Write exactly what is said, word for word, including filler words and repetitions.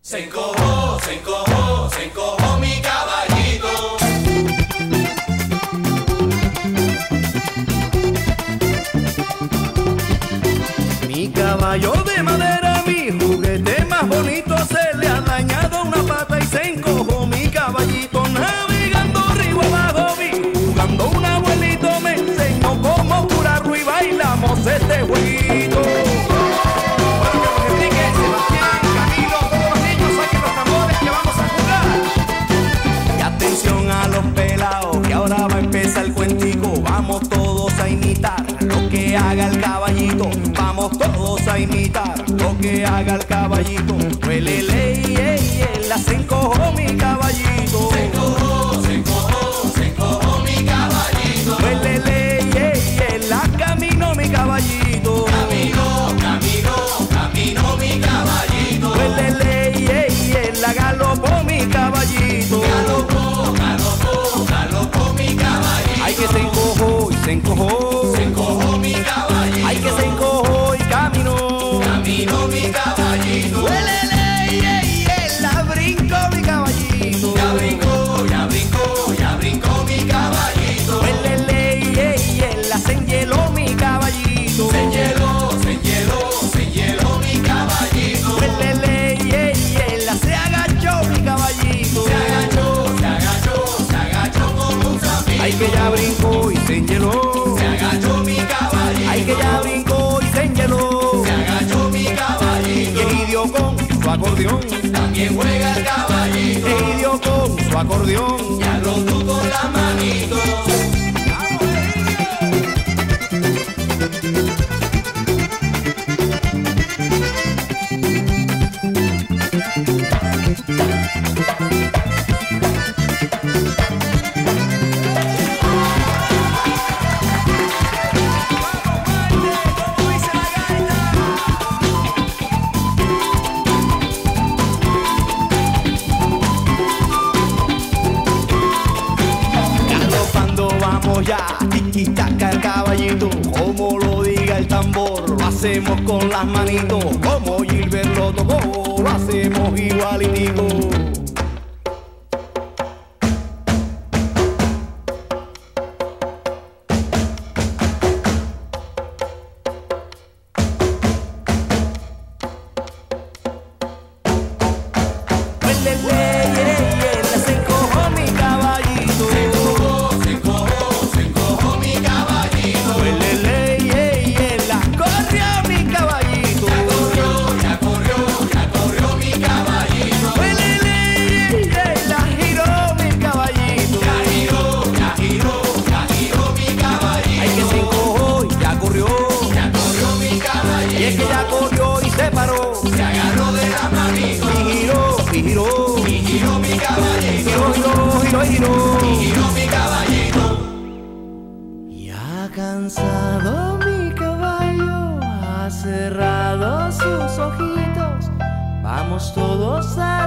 Se encojó, se encojó, se encojó mi caballito. Mi caballo de madera, mi juguete más bonito, se le ha dañado una pata y se encojó mi caballito. Navegando río abajo vi, jugando un abuelito, me enseñó cómo curarlo y bailamos este jueguito. El cuentico, vamos todos a imitar lo que haga el caballito, vamos todos a imitar lo que haga el caballito. Huelele, ey, ey, la se encojó mi caballito. Se encojó, se encojó, se encojó mi caballito. Huelele, ey, ey, la caminó mi caballito. Caminó, caminó, caminó mi caballito. Huelele, ey, ey, la galopó mi caballito. Galopó, galopó, galopó mi caballito. Ay, que se encojó y se encojó. Se encojó mi caballito. Ay, que se encojó y caminó. Caminó mi caballito. Huelele, ey, ey, la brincó mi caballito. Ya brincó, ya brincó, ya brincó mi caballito. Huelele, ey, ey, la se enhieló mi caballito. Se enhieló, se enhieló, se enhieló mi caballito. Huelele, ey, ey, la se agachó mi caballito. Se agachó, se agachó, se agachó como un sapito. Ay, que ya brincó y se enhieló. Se agachó mi caballito. Ay, que ya brincó y se enhieló. Se agachó mi caballito. Y dio con su acordeón. También juega el caballito. Y dio con su acordeón. Ya lo tú con la manito. Ya, tiki-taka el caballito, como lo diga el tambor, lo hacemos con las manitos, como Gilbert lo tocó, lo hacemos igualitico. Cansado mi caballo, ha cerrado sus ojitos, vamos todos a